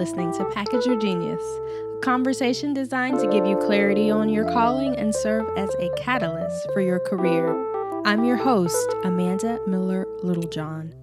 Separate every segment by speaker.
Speaker 1: listening to Package Your Genius, a conversation designed to give you clarity on your calling and serve as a catalyst for your career. I'm your host, Amanda Miller Littlejohn.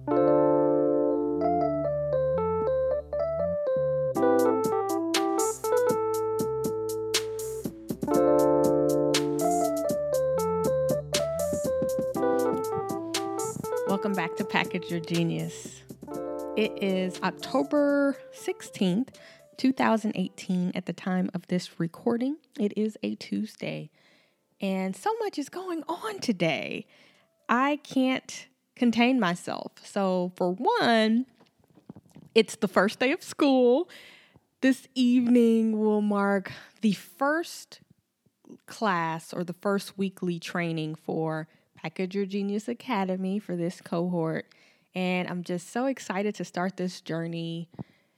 Speaker 1: Welcome back to Package Your Genius. It is October 16th, 2018 at the time of this recording. It is a Tuesday, and so much is going on today. I can't contain myself. So for one, it's the first day of school. This evening will mark the first class or the first weekly training for Package Your Genius Academy for this cohort. And I'm just so excited to start this journey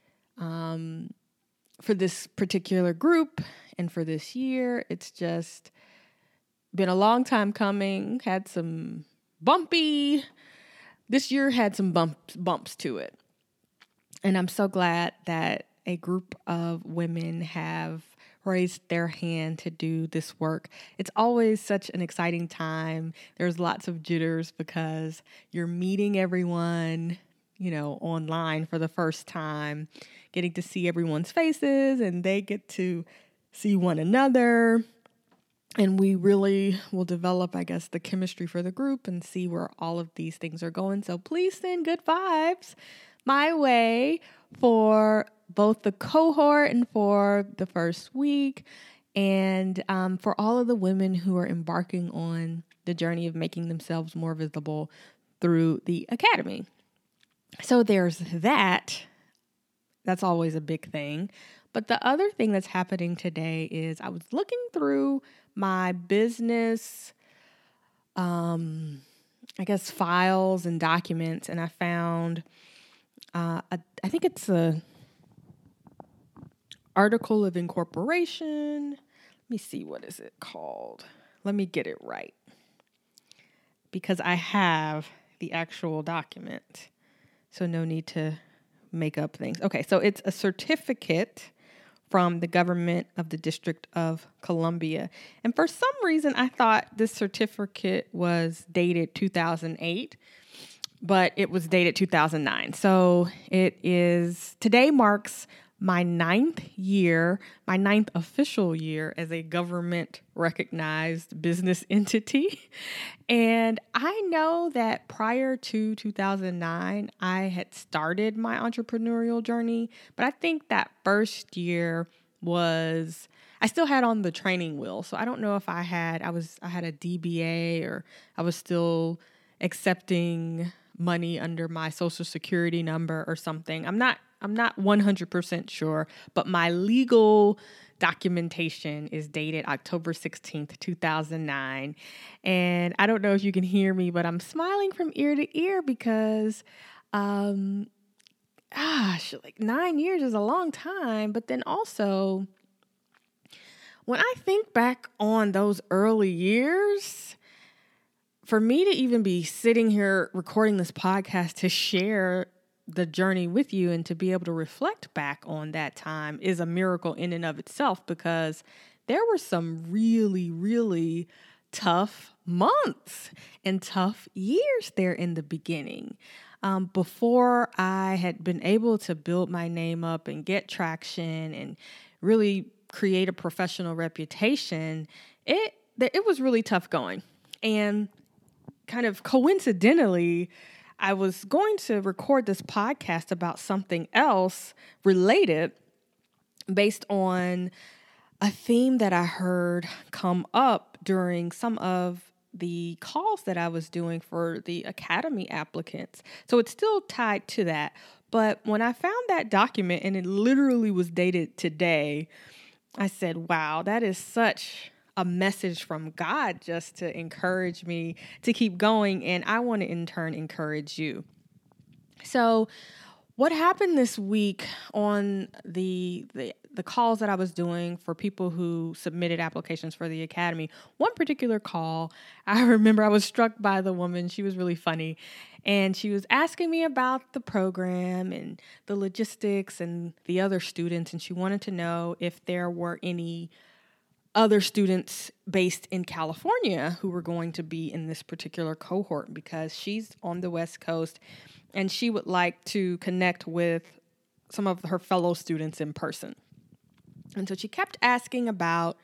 Speaker 1: for this particular group and for this year. It's just been a long time coming. This year had some bumps to it. And I'm so glad that a group of women have raised their hand to do this work. It's always such an exciting time. There's lots of jitters because you're meeting everyone, online for the first time, getting to see everyone's faces, and they get to see one another. And we really will develop, the chemistry for the group and see where all of these things are going. So please send good vibes my way for both the cohort and for the first week, and for all of the women who are embarking on the journey of making themselves more visible through the academy. So there's that. That's always a big thing. But the other thing that's happening today is I was looking through my business, files and documents, and I found, I think it's a article of incorporation. Let me see, what is it called? Let me get it right, because I have the actual document, so no need to make up things. Okay, so it's a certificate from the government of the District of Columbia. And for some reason, I thought this certificate was dated 2008, but it was dated 2009. So today marks my ninth official year as a government recognized business entity. And I know that prior to 2009, I had started my entrepreneurial journey, but I think that first year I still had on the training wheel. So I don't know if I had a DBA, or I was still accepting money under my social security number or something. I'm not 100% sure, but my legal documentation is dated October 16th, 2009. And I don't know if you can hear me, but I'm smiling from ear to ear because, 9 years is a long time. But then also, when I think back on those early years, for me to even be sitting here recording this podcast to share the journey with you and to be able to reflect back on that time is a miracle in and of itself, because there were some really, really tough months and tough years there in the beginning. Before I had been able to build my name up and get traction and really create a professional reputation, it was really tough going. And kind of coincidentally, I was going to record this podcast about something else related based on a theme that I heard come up during some of the calls that I was doing for the academy applicants. So it's still tied to that. But when I found that document, and it literally was dated today, I said, wow, that is such a message from God just to encourage me to keep going. And I want to in turn encourage you. So what happened this week on the calls that I was doing for people who submitted applications for the Academy, one particular call, I remember I was struck by the woman. She was really funny. And she was asking me about the program and the logistics and the other students. And she wanted to know if there were any other students based in California who were going to be in this particular cohort, because she's on the West Coast and she would like to connect with some of her fellow students in person. And so she kept asking about,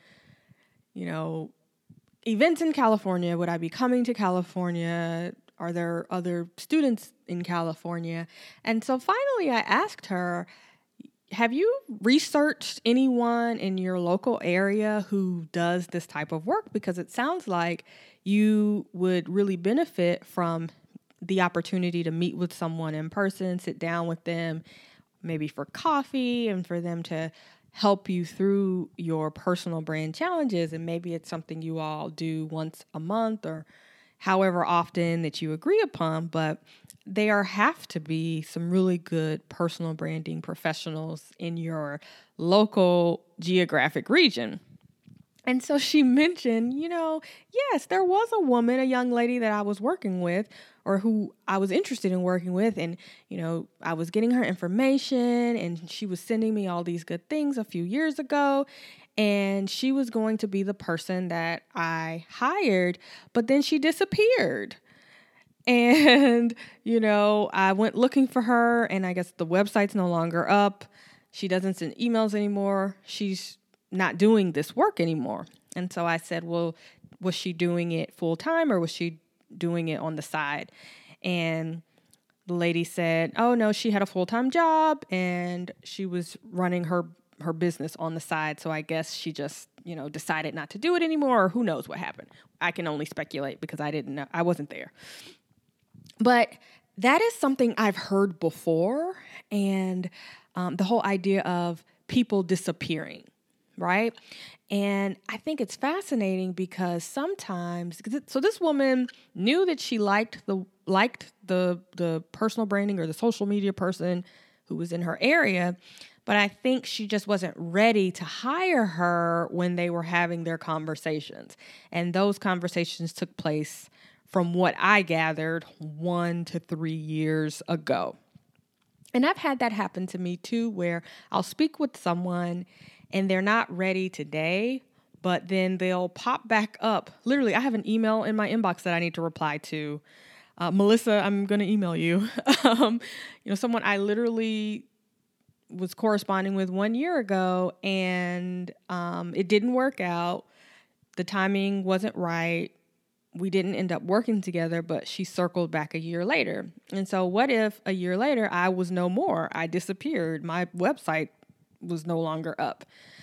Speaker 1: events in California. Would I be coming to California? Are there other students in California? And so finally I asked her, have you researched anyone in your local area who does this type of work? Because it sounds like you would really benefit from the opportunity to meet with someone in person, sit down with them, maybe for coffee, and for them to help you through your personal brand challenges. And maybe it's something you all do once a month or however often that you agree upon, but there have to be some really good personal branding professionals in your local geographic region. And so she mentioned, yes, there was a woman, a young lady that I was working with, or who I was interested in working with. And, I was getting her information and she was sending me all these good things a few years ago. And she was going to be the person that I hired, but then she disappeared. And, I went looking for her, and I guess the website's no longer up. She doesn't send emails anymore. She's not doing this work anymore. And so I said, well, was she doing it full time or was she doing it on the side? And the lady said, oh no, she had a full-time job and she was running her business on the side. So I guess she just, decided not to do it anymore, or who knows what happened. I can only speculate because I didn't know. I wasn't there. But that is something I've heard before. And the whole idea of people disappearing, right? And I think it's fascinating because sometimes, so this woman knew that she liked the personal branding or the social media person who was in her area, but I think she just wasn't ready to hire her when they were having their conversations. And those conversations took place, from what I gathered, 1 to 3 years ago. And I've had that happen to me too, where I'll speak with someone and they're not ready today, but then they'll pop back up. Literally, I have an email in my inbox that I need to reply to. Melissa, I'm going to email you. Someone I literally was corresponding with 1 year ago, and it didn't work out. The timing wasn't right. We didn't end up working together, but she circled back a year later. And so what if a year later I was no more? I disappeared. My website was no longer up.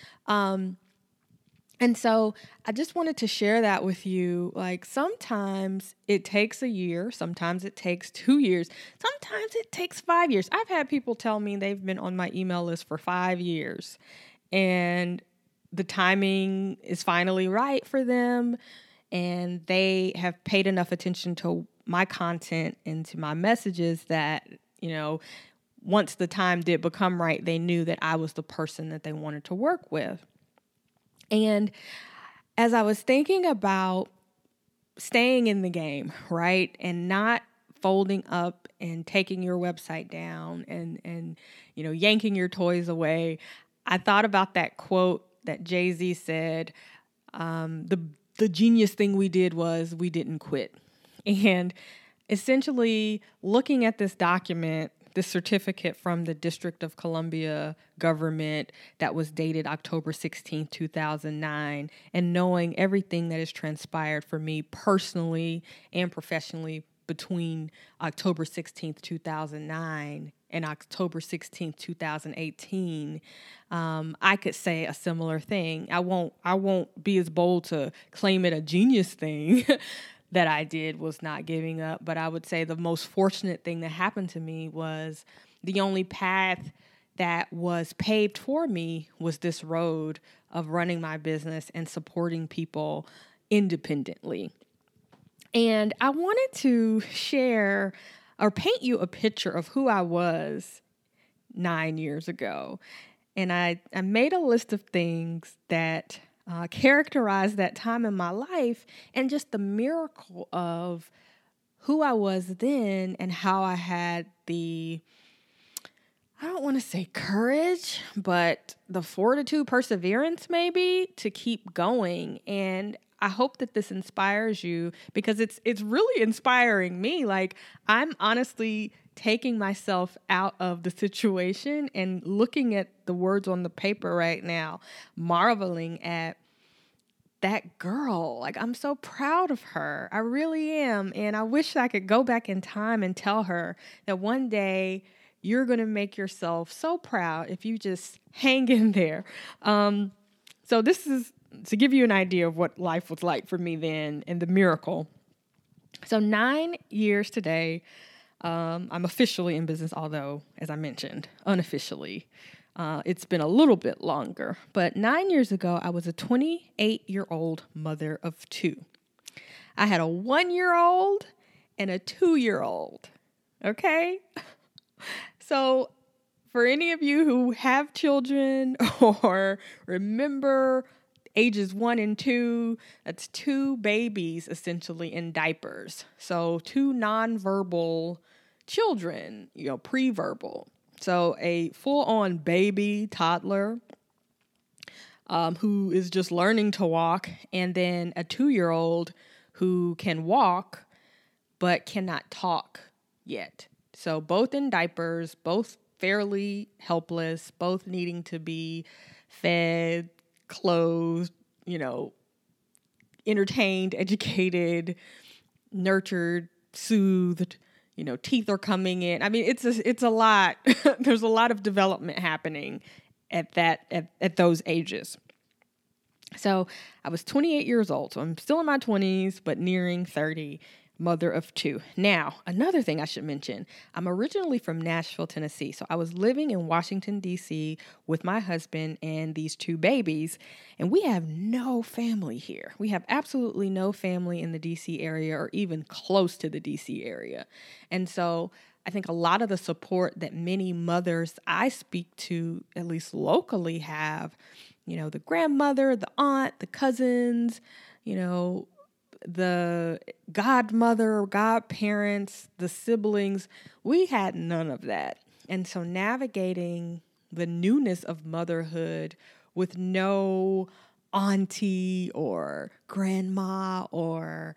Speaker 1: And so I just wanted to share that with you. Like, sometimes it takes a year. Sometimes it takes 2 years. Sometimes it takes 5 years. I've had people tell me they've been on my email list for 5 years and the timing is finally right for them. And they have paid enough attention to my content and to my messages that, once the time did become right, they knew that I was the person that they wanted to work with. And as I was thinking about staying in the game, right, and not folding up and taking your website down and yanking your toys away, I thought about that quote that Jay-Z said, the genius thing we did was we didn't quit. And essentially, looking at this document, this certificate from the District of Columbia government that was dated October 16, 2009, and knowing everything that has transpired for me personally and professionally between October 16th, 2009 and October 16th, 2018, I could say a similar thing. I won't be as bold to claim it a genius thing that I did was not giving up, but I would say the most fortunate thing that happened to me was the only path that was paved for me was this road of running my business and supporting people independently. And I wanted to share or paint you a picture of who I was 9 years ago. And I made a list of things that characterized that time in my life and just the miracle of who I was then and how I had I don't want to say courage, but the fortitude, perseverance maybe, to keep going. And I hope that this inspires you, because it's really inspiring me. Like, I'm honestly taking myself out of the situation and looking at the words on the paper right now, marveling at that girl. Like, I'm so proud of her. I really am. And I wish I could go back in time and tell her that one day you're going to make yourself so proud if you just hang in there. So this is to give you an idea of what life was like for me then and the miracle. So 9 years today, I'm officially in business, although, as I mentioned, unofficially, it's been a little bit longer. But 9 years ago, I was a 28-year-old mother of two. I had a 1-year-old and a 2-year-old. Okay? So for any of you who have children or remember ages 1 and 2, that's 2 babies essentially in diapers. So 2 nonverbal children, pre-verbal. So a full-on baby toddler who is just learning to walk, and then a 2-year-old who can walk but cannot talk yet. So both in diapers, both fairly helpless, both needing to be fed, clothed, entertained, educated, nurtured, soothed, teeth are coming in. I mean, it's a lot. There's a lot of development happening at those ages. So I was 28 years old. So I'm still in my 20s, but nearing 30. Mother of two. Now, another thing I should mention, I'm originally from Nashville, Tennessee. So I was living in Washington, D.C. with my husband and these 2 babies, and we have no family here. We have absolutely no family in the D.C. area or even close to the D.C. area. And so I think a lot of the support that many mothers I speak to, at least locally, have, the grandmother, the aunt, the cousins, the godmother, godparents, the siblings, we had none of that. And so navigating the newness of motherhood with no auntie or grandma or,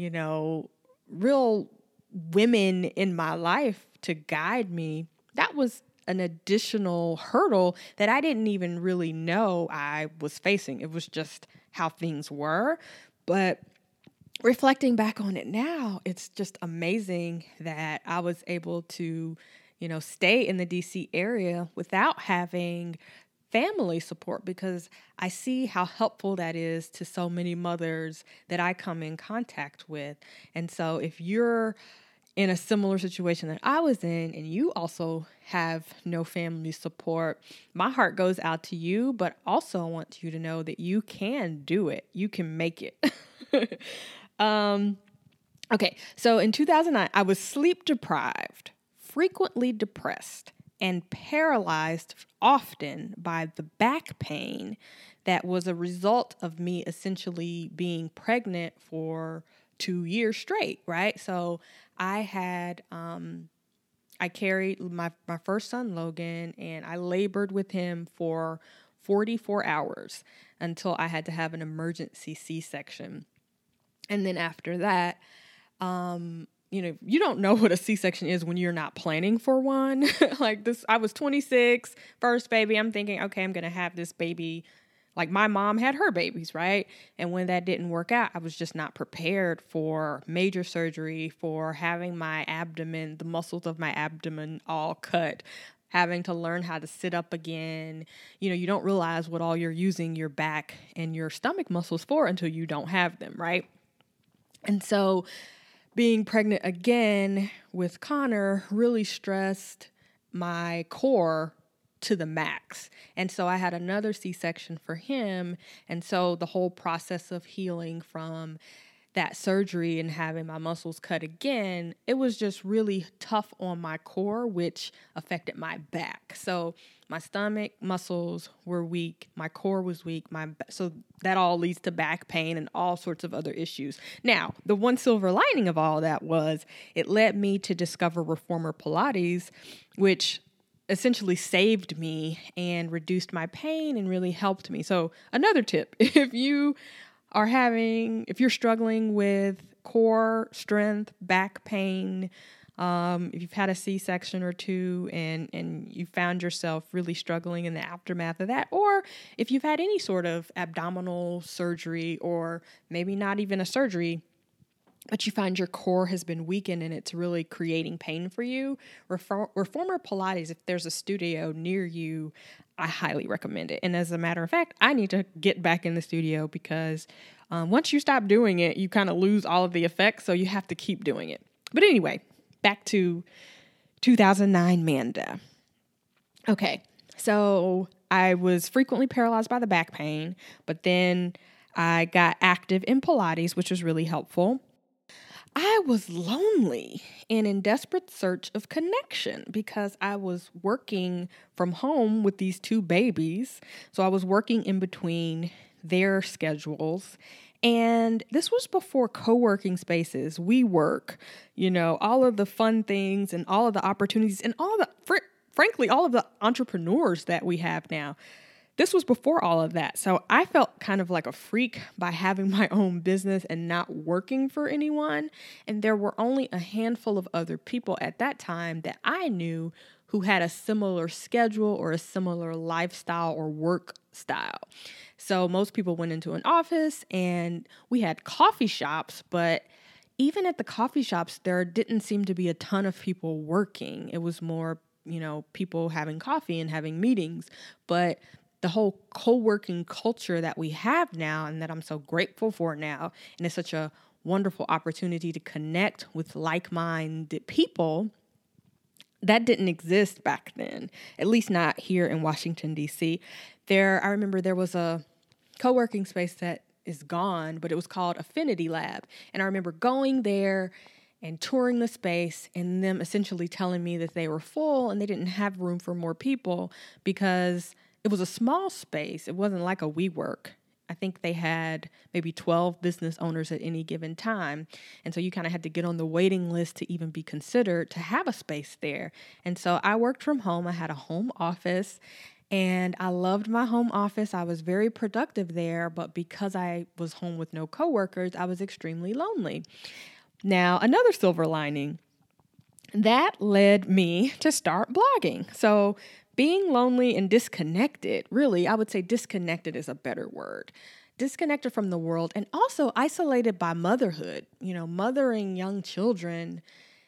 Speaker 1: real women in my life to guide me, that was an additional hurdle that I didn't even really know I was facing. It was just how things were. But reflecting back on it now, it's just amazing that I was able to, stay in the DC area without having family support, because I see how helpful that is to so many mothers that I come in contact with. And so if you're in a similar situation that I was in and you also have no family support, my heart goes out to you, but also I want you to know that you can do it. You can make it. Okay, so in 2009, I was sleep deprived, frequently depressed, and paralyzed often by the back pain that was a result of me essentially being pregnant for 2 years straight, right? So I had, I carried my first son, Logan, and I labored with him for 44 hours until I had to have an emergency C-section. And then after that, you don't know what a C-section is when you're not planning for one. Like this, I was 26, first baby. I'm thinking, okay, I'm going to have this baby. Like my mom had her babies, right? And when that didn't work out, I was just not prepared for major surgery, for having my abdomen, the muscles of my abdomen all cut, having to learn how to sit up again. You don't realize what all you're using your back and your stomach muscles for until you don't have them, right? And so being pregnant again with Connor really stressed my core to the max. And so I had another C-section for him. And so the whole process of healing from that surgery and having my muscles cut again, it was just really tough on my core, which affected my back. So my stomach muscles were weak, my core was weak, so that all leads to back pain and all sorts of other issues. Now, the one silver lining of all that was it led me to discover Reformer Pilates, which essentially saved me and reduced my pain and really helped me. So another tip, if you're struggling with core strength, back pain, if you've had a C-section or two and you found yourself really struggling in the aftermath of that, or if you've had any sort of abdominal surgery or maybe not even a surgery, but you find your core has been weakened and it's really creating pain for you, Reformer Pilates, if there's a studio near you, I highly recommend it. And as a matter of fact, I need to get back in the studio because once you stop doing it, you kind of lose all of the effects, so you have to keep doing it. But anyway, back to 2009 Manda. Okay, so I was frequently paralyzed by the back pain, but then I got active in Pilates, which was really helpful. I was lonely and in desperate search of connection because I was working from home with these two babies. So I was working in between their schedules. And this was before co-working spaces, WeWork, all of the fun things and all of the opportunities and frankly, all of the entrepreneurs that we have now. This was before all of that. So I felt kind of like a freak by having my own business and not working for anyone. And there were only a handful of other people at that time that I knew who had a similar schedule or a similar lifestyle or work style. So most people went into an office and we had coffee shops, but even at the coffee shops, there didn't seem to be a ton of people working. It was more, people having coffee and having meetings. But the whole co-working culture that we have now and that I'm so grateful for now, and it's such a wonderful opportunity to connect with like-minded people, that didn't exist back then, at least not here in Washington, D.C. I remember there was a co-working space that is gone, but it was called Affinity Lab. And I remember going there and touring the space and them essentially telling me that they were full and they didn't have room for more people because it was a small space. It wasn't like a WeWork. I think they had maybe 12 business owners at any given time. And so you kind of had to get on the waiting list to even be considered to have a space there. And so I worked from home. I had a home office and I loved my home office. I was very productive there, but because I was home with no coworkers, I was extremely lonely. Now, another silver lining, that led me to start blogging. So being lonely and disconnected, really, I would say disconnected is a better word. Disconnected from the world and also isolated by motherhood, mothering young children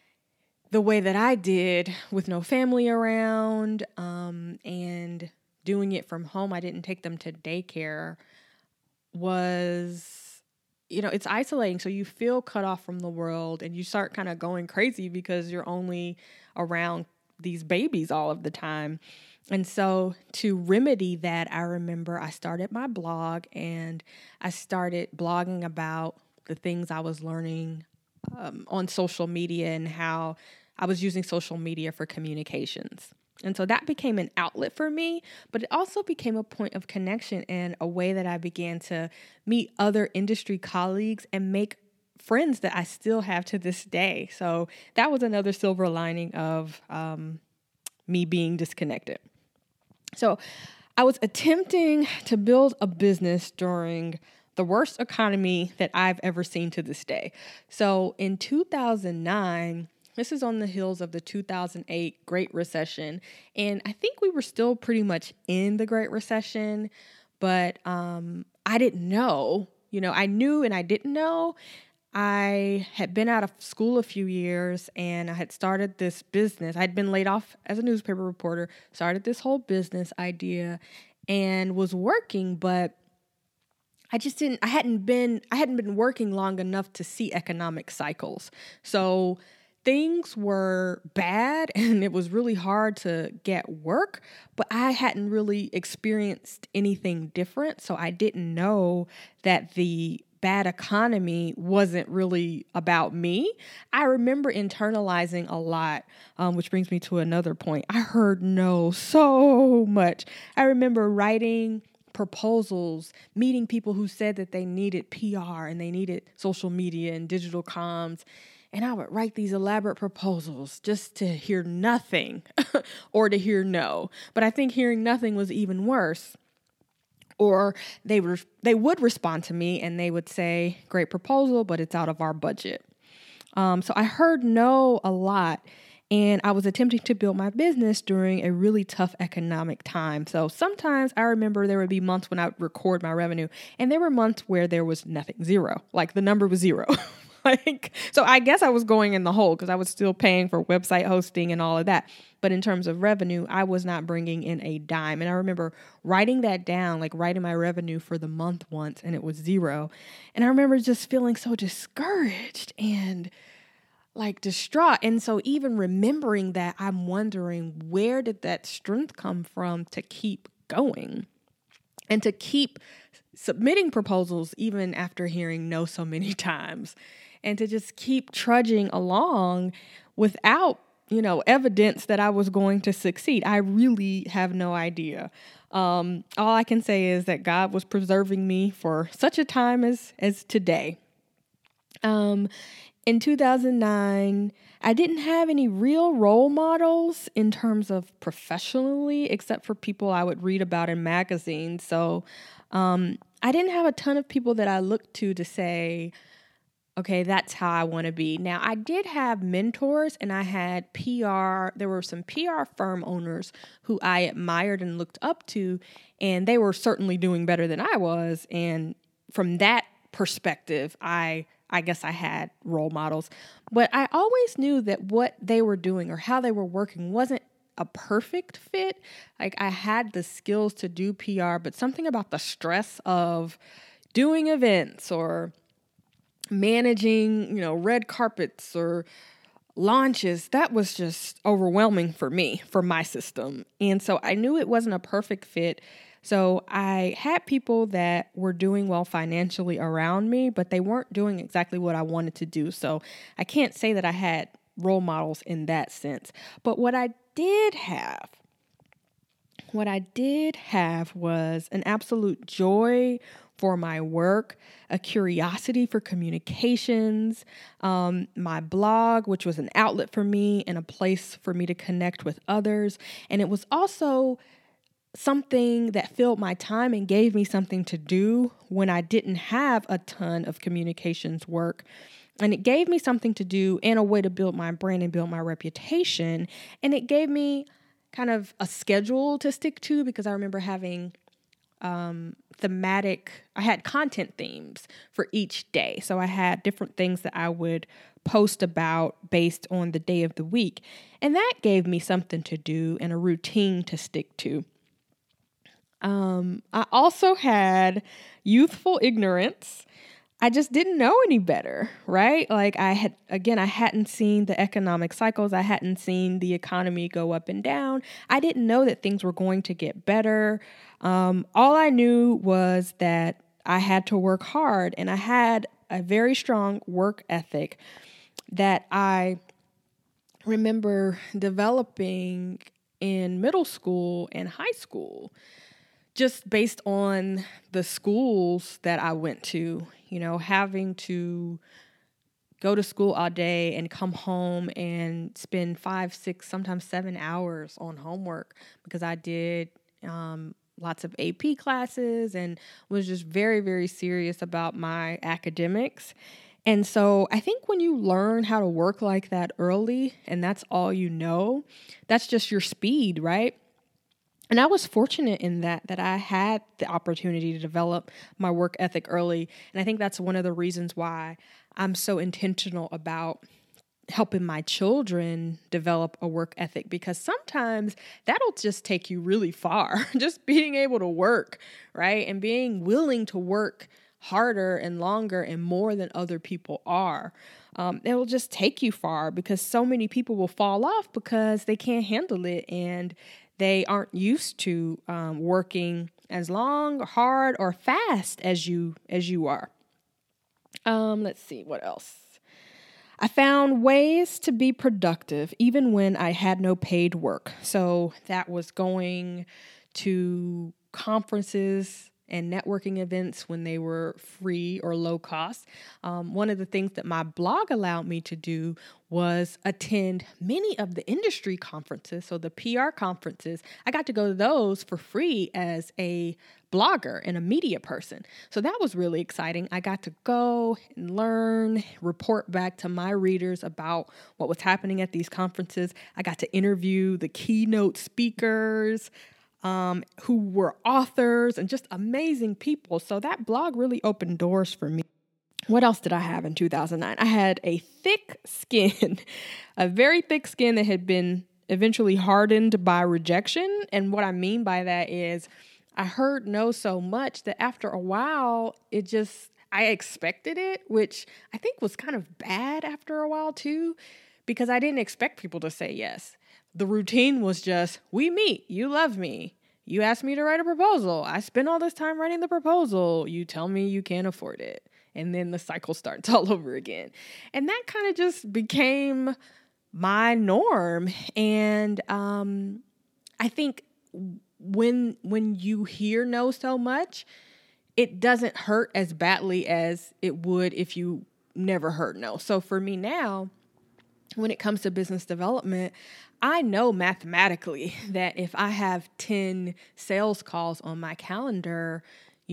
Speaker 1: the way that I did with no family around and doing it from home. I didn't take them to daycare was, it's isolating. So you feel cut off from the world and you start kind of going crazy because you're only around these babies all of the time. And so to remedy that, I remember I started my blog and I started blogging about the things I was learning on social media and how I was using social media for communications. And so that became an outlet for me, but it also became a point of connection and a way that I began to meet other industry colleagues and make friends that I still have to this day. So that was another silver lining of me being disconnected. So I was attempting to build a business during the worst economy that I've ever seen to this day. So in 2009, this is on the heels of the 2008 Great Recession. And I think we were still pretty much in the Great Recession, but I didn't know. I knew and I didn't know. I had been out of school a few years and I had started this business. I'd been laid off as a newspaper reporter, started this whole business idea and was working, but I hadn't been working long enough to see economic cycles. So things were bad and it was really hard to get work, but I hadn't really experienced anything different. So I didn't know that the bad economy wasn't really about me. I remember internalizing a lot, which brings me to another point. I heard no so much. I remember writing proposals, meeting people who said that they needed PR and they needed social media and digital comms. And I would write these elaborate proposals just to hear nothing or to hear no. But I think hearing nothing was even worse. Or they would respond to me and they would say, great proposal, but it's out of our budget. So I heard no a lot, and I was attempting to build my business during a really tough economic time. So sometimes I remember there would be months when I would record my revenue, and there were months where there was nothing, zero, like the number was zero. So I guess I was going in the hole because I was still paying for website hosting and all of that. But in terms of revenue, I was not bringing in a dime. And I remember writing that down, like writing my revenue for the month once, and it was zero. And I remember just feeling so discouraged and like distraught. And so even remembering that, I'm wondering, where did that strength come from to keep going and to keep submitting proposals even after hearing no so many times, and to just keep trudging along without, evidence that I was going to succeed. I really have no idea. All I can say is that God was preserving me for such a time as today. In 2009, I didn't have any real role models in terms of professionally, except for people I would read about in magazines. So I didn't have a ton of people that I looked to say, okay, that's how I want to be. Now, I did have mentors, and I had PR. There were some PR firm owners who I admired and looked up to, and they were certainly doing better than I was. And from that perspective, I guess I had role models. But I always knew that what they were doing or how they were working wasn't a perfect fit. Like, I had the skills to do PR, but something about the stress of doing events or managing, red carpets or launches, that was just overwhelming for me, for my system. And so I knew it wasn't a perfect fit. So I had people that were doing well financially around me, but they weren't doing exactly what I wanted to do. So I can't say that I had role models in that sense. But what I did have was an absolute joy for my work, a curiosity for communications, my blog, which was an outlet for me and a place for me to connect with others. And it was also something that filled my time and gave me something to do when I didn't have a ton of communications work. And it gave me something to do and a way to build my brand and build my reputation. And it gave me kind of a schedule to stick to, because I remember having I had content themes for each day. So I had different things that I would post about based on the day of the week. And that gave me something to do and a routine to stick to. I also had youthful ignorance. I just didn't know any better, right? Like I hadn't seen the economic cycles. I hadn't seen the economy go up and down. I didn't know that things were going to get better. All I knew was that I had to work hard, and I had a very strong work ethic that I remember developing in middle school and high school, just based on the schools that I went to, having to go to school all day and come home and spend 5, 6, sometimes 7 hours on homework, because I did lots of AP classes and was just very, very serious about my academics. And so I think when you learn how to work like that early, and that's all that's just your speed, right? And I was fortunate in that I had the opportunity to develop my work ethic early. And I think that's one of the reasons why I'm so intentional about helping my children develop a work ethic, because sometimes that'll just take you really far. Just being able to work, right? And being willing to work harder and longer and more than other people are. It will just take you far, because so many people will fall off because they can't handle it and they aren't used to working as long, hard, or fast as you are. Let's see, what else? I found ways to be productive even when I had no paid work. So that was going to conferences and networking events when they were free or low cost. One of the things that my blog allowed me to do was attend many of the industry conferences. So the PR conferences, I got to go to those for free as a blogger and a media person. So that was really exciting. I got to go and learn, report back to my readers about what was happening at these conferences. I got to interview the keynote speakers, who were authors and just amazing people. So that blog really opened doors for me. What else did I have in 2009? I had a thick skin, a very thick skin that had been eventually hardened by rejection. And what I mean by that is I heard no so much that after a while, I expected it, which I think was kind of bad after a while too, because I didn't expect people to say yes. The routine was just, we meet, you love me. You asked me to write a proposal. I spent all this time writing the proposal. You tell me you can't afford it. And then the cycle starts all over again. And that kind of just became my norm. And I think when you hear no so much, it doesn't hurt as badly as it would if you never heard no. So for me now, when it comes to business development, I know mathematically that if I have 10 sales calls on my calendar,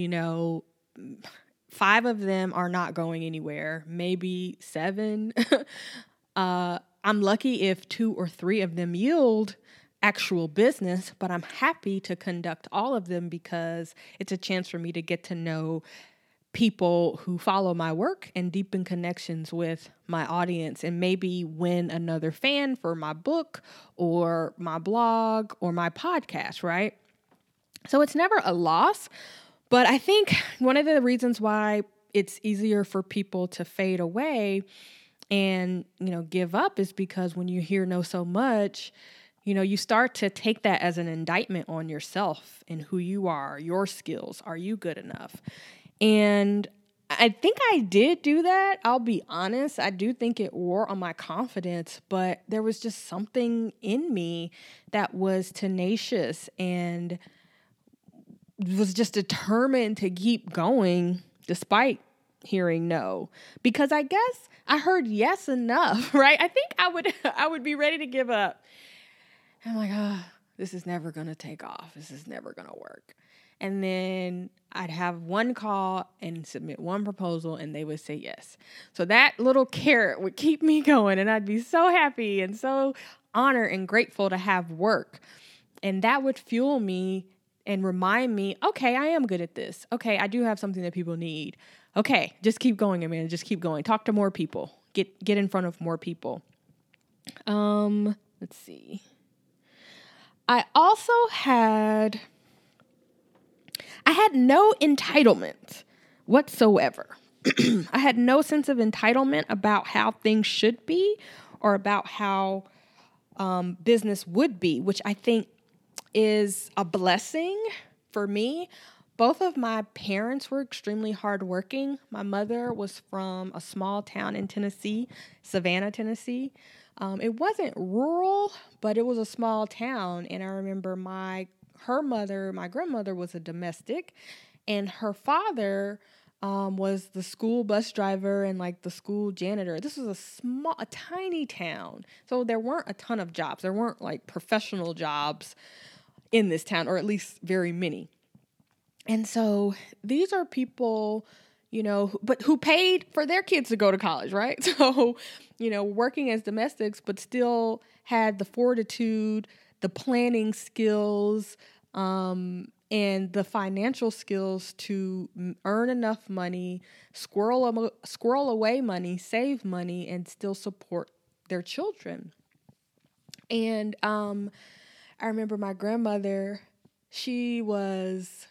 Speaker 1: 5 of them are not going anywhere, maybe 7. I'm lucky if 2 or 3 of them yield actual business, but I'm happy to conduct all of them because it's a chance for me to get to know people who follow my work and deepen connections with my audience and maybe win another fan for my book or my blog or my podcast, right? So it's never a loss, but I think one of the reasons why it's easier for people to fade away and, give up is because when you hear no so much, you start to take that as an indictment on yourself and who you are, your skills. Are you good enough? And I think I did do that. I'll be honest. I do think it wore on my confidence, but there was just something in me that was tenacious and was just determined to keep going despite hearing no, because I guess I heard yes enough, right? I think I would be ready to give up. I'm like, this is never going to take off. This is never going to work. And then I'd have one call and submit one proposal and they would say yes. So that little carrot would keep me going and I'd be so happy and so honored and grateful to have work. And that would fuel me and remind me, okay, I am good at this. Okay, I do have something that people need. Okay, just keep going, Amanda. Just keep going. Talk to more people. Get in front of more people. Let's see. I also had no entitlement whatsoever. I had no sense of entitlement about how things should be or about how business would be, which I think is a blessing for me. Both of my parents were extremely hardworking. My mother was from a small town in Tennessee, Savannah, Tennessee. It wasn't rural, but it was a small town. And I remember my grandmother was a domestic, and her father was the school bus driver and like the school janitor. This was a tiny town. So there weren't a ton of jobs. There weren't like professional jobs in this town, or at least very many. And so these are people, but who paid for their kids to go to college, right? So, working as domestics, but still had the fortitude, the planning skills, and the financial skills to earn enough money, squirrel away money, save money, and still support their children. And I remember my grandmother, she was,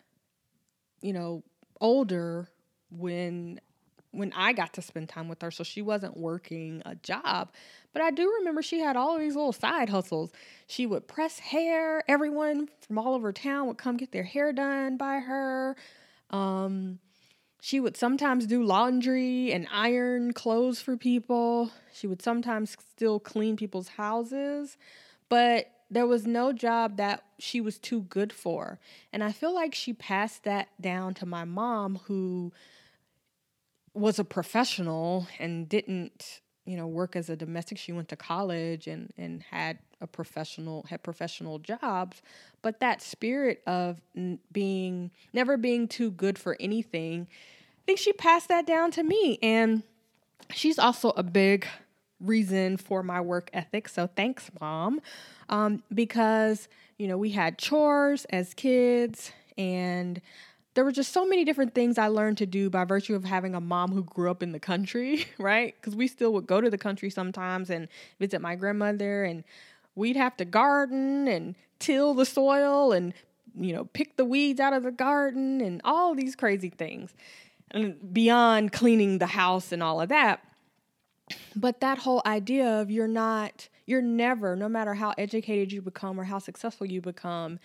Speaker 1: older when I got to spend time with her. So she wasn't working a job. But I do remember she had all of these little side hustles. She would press hair. Everyone from all over town would come get their hair done by her. She would sometimes do laundry and iron clothes for people. She would sometimes still clean people's houses, but there was no job that she was too good for. And I feel like she passed that down to my mom, who was a professional and didn't, work as a domestic. She went to college and had professional jobs. But that spirit of never being too good for anything, I think she passed that down to me. And she's also a big reason for my work ethic. So thanks, Mom. Because, we had chores as kids, and there were just so many different things I learned to do by virtue of having a mom who grew up in the country, right? Because we still would go to the country sometimes and visit my grandmother, and we'd have to garden and till the soil and, pick the weeds out of the garden and all these crazy things. And beyond cleaning the house and all of that. But that whole idea of you're never, no matter how educated you become or how successful you become,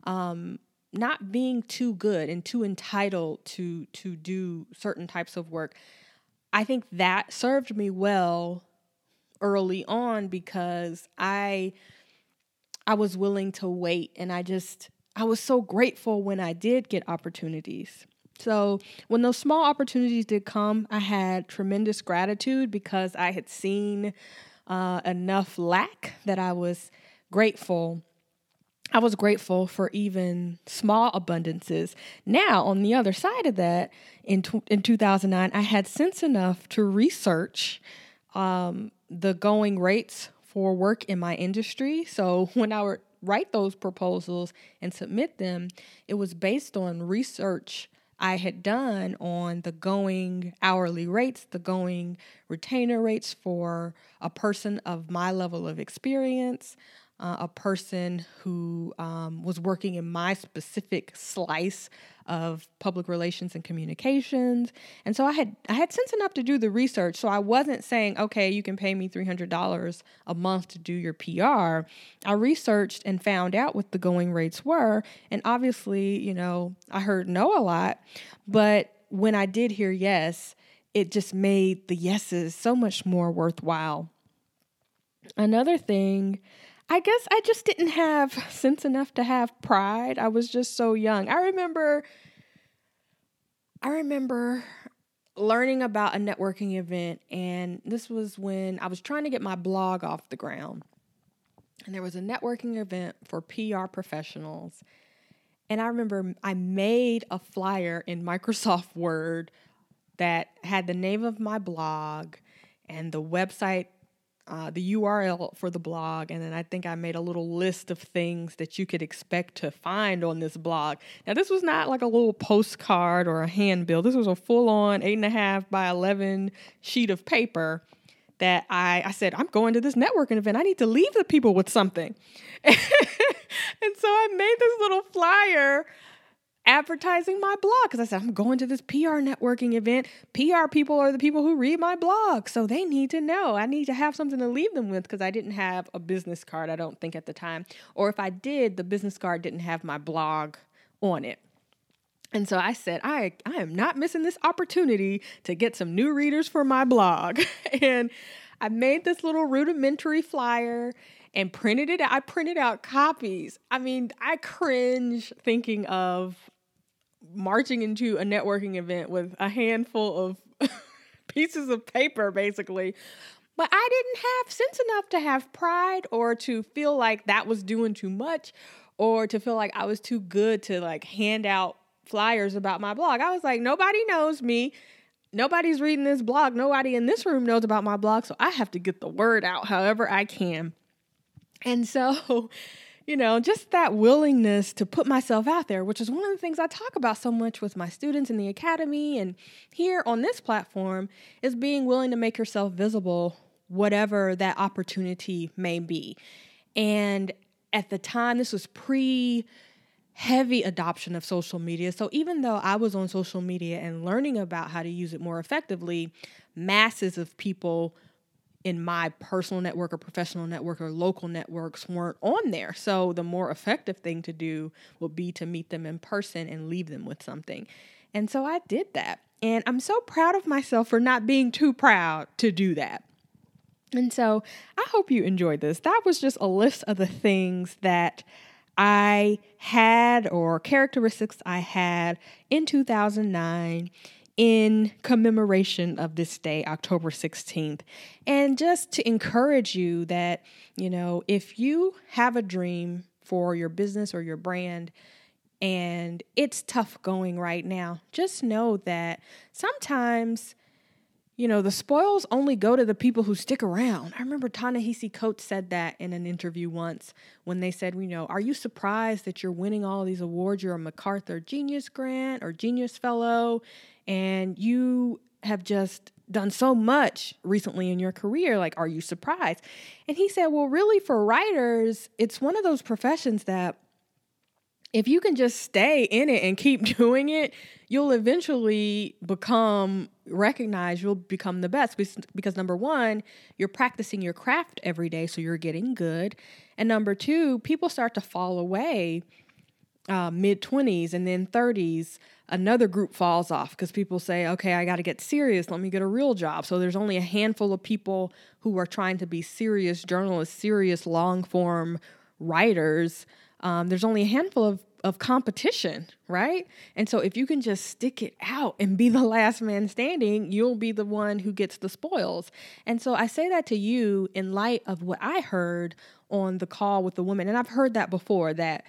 Speaker 1: not being too good and too entitled to do certain types of work. I think that served me well early on, because I was willing to wait, and I was so grateful when I did get opportunities. So when those small opportunities did come, I had tremendous gratitude, because I had seen enough lack that I was grateful. I was grateful for even small abundances. Now, on the other side of that, in 2009, I had sense enough to research the going rates for work in my industry. So when I would write those proposals and submit them, it was based on research I had done on the going hourly rates, the going retainer rates for a person of my level of experience, a person who was working in my specific slice of public relations and communications. And so I had sense enough to do the research. So I wasn't saying, okay, you can pay me $300 a month to do your PR. I researched and found out what the going rates were. And obviously, I heard no a lot. But when I did hear yes, it just made the yeses so much more worthwhile. Another thing, I guess I just didn't have sense enough to have pride. I was just so young. I remember learning about a networking event, and this was when I was trying to get my blog off the ground. And there was a networking event for PR professionals. And I remember I made a flyer in Microsoft Word that had the name of my blog and the website, the URL for the blog. And then I think I made a little list of things that you could expect to find on this blog. Now, this was not like a little postcard or a handbill. This was a full-on 8.5 by 11 sheet of paper that I said, I'm going to this networking event. I need to leave the people with something. And so I made this little flyer advertising my blog, because I said, I'm going to this PR networking event. PR people are the people who read my blog, so they need to know. I need to have something to leave them with, because I didn't have a business card, I don't think, at the time. Or if I did, the business card didn't have my blog on it. And so I said, I am not missing this opportunity to get some new readers for my blog. And I made this little rudimentary flyer and printed it out. I printed out copies. I mean, I cringe thinking of marching into a networking event with a handful of pieces of paper, basically. But I didn't have sense enough to have pride, or to feel like that was doing too much, or to feel like I was too good to hand out flyers about my blog. I was like, nobody knows me. Nobody's reading this blog. Nobody in this room knows about my blog. So I have to get the word out however I can. And so, just that willingness to put myself out there, which is one of the things I talk about so much with my students in the academy and here on this platform, is being willing to make yourself visible, whatever that opportunity may be. And at the time, this was heavy adoption of social media. So even though I was on social media and learning about how to use it more effectively, masses of people in my personal network or professional network or local networks weren't on there. So the more effective thing to do would be to meet them in person and leave them with something. And so I did that. And I'm so proud of myself for not being too proud to do that. And so I hope you enjoyed this. That was just a list of the things that I had, or characteristics I had in 2009 in commemoration of this day, October 16th. And just to encourage you that, if you have a dream for your business or your brand, and it's tough going right now, just know that sometimes, the spoils only go to the people who stick around. I remember Ta-Nehisi Coates said that in an interview once when they said, are you surprised that you're winning all these awards? You're a MacArthur Genius Grant or Genius Fellow, and you have just done so much recently in your career. Like, are you surprised? And he said, well, really, for writers, it's one of those professions that if you can just stay in it and keep doing it, you'll eventually become recognized. You'll become the best because number one, you're practicing your craft every day, so you're getting good. And number two, people start to fall away mid-20s and then 30s. Another group falls off because people say, okay, I got to get serious. Let me get a real job. So there's only a handful of people who are trying to be serious journalists, serious long-form writers. There's only a handful of competition, right? And so if you can just stick it out and be the last man standing, you'll be the one who gets the spoils. And so I say that to you in light of what I heard on the call with the woman. And I've heard that before, that,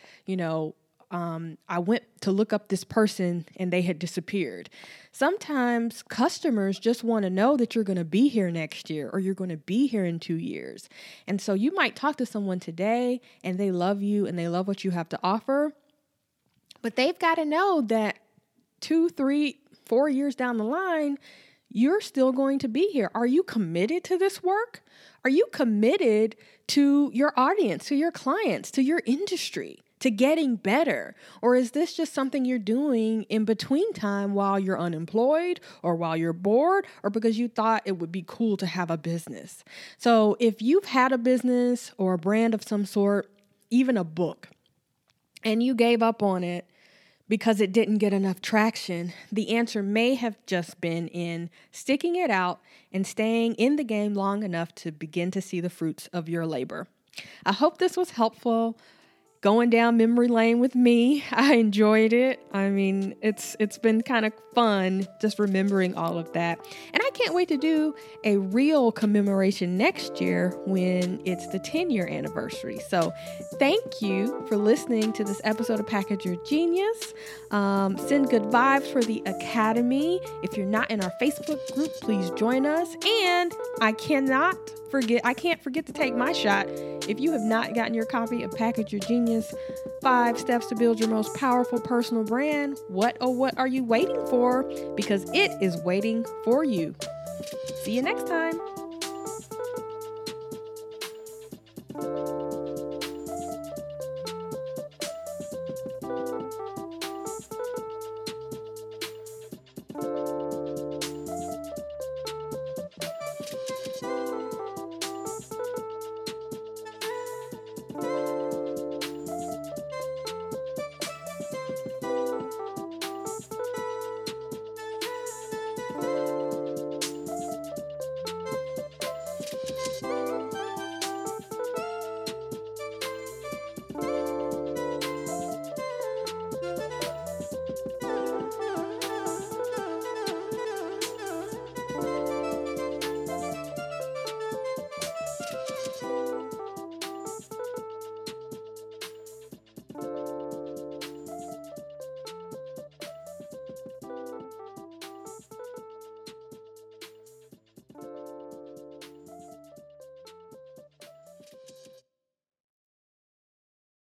Speaker 1: I went to look up this person and they had disappeared. Sometimes customers just want to know that you're going to be here next year or you're going to be here in 2 years. And so you might talk to someone today and they love you and they love what you have to offer, but they've got to know that 2, 3, 4 years down the line, you're still going to be here. Are you committed to this work? Are you committed to your audience, to your clients, to your industry, to getting better? Or is this just something you're doing in between time while you're unemployed or while you're bored or because you thought it would be cool to have a business? So if you've had a business or a brand of some sort, even a book, and you gave up on it because it didn't get enough traction, the answer may have just been in sticking it out and staying in the game long enough to begin to see the fruits of your labor. I hope this was helpful. Going down memory lane with me. I enjoyed it. I mean, it's been kind of fun just remembering all of that. And I can't wait to do a real commemoration next year when it's the 10-year anniversary. So thank you for listening to this episode of Package Your Genius. Send good vibes for the Academy. If you're not in our Facebook group, please join us. And I can't forget to take my shot. If you have not gotten your copy of Package Your Genius, 5 Steps to Build Your Most Powerful Personal Brand, what are you waiting for? Because it is waiting for you. See you next time.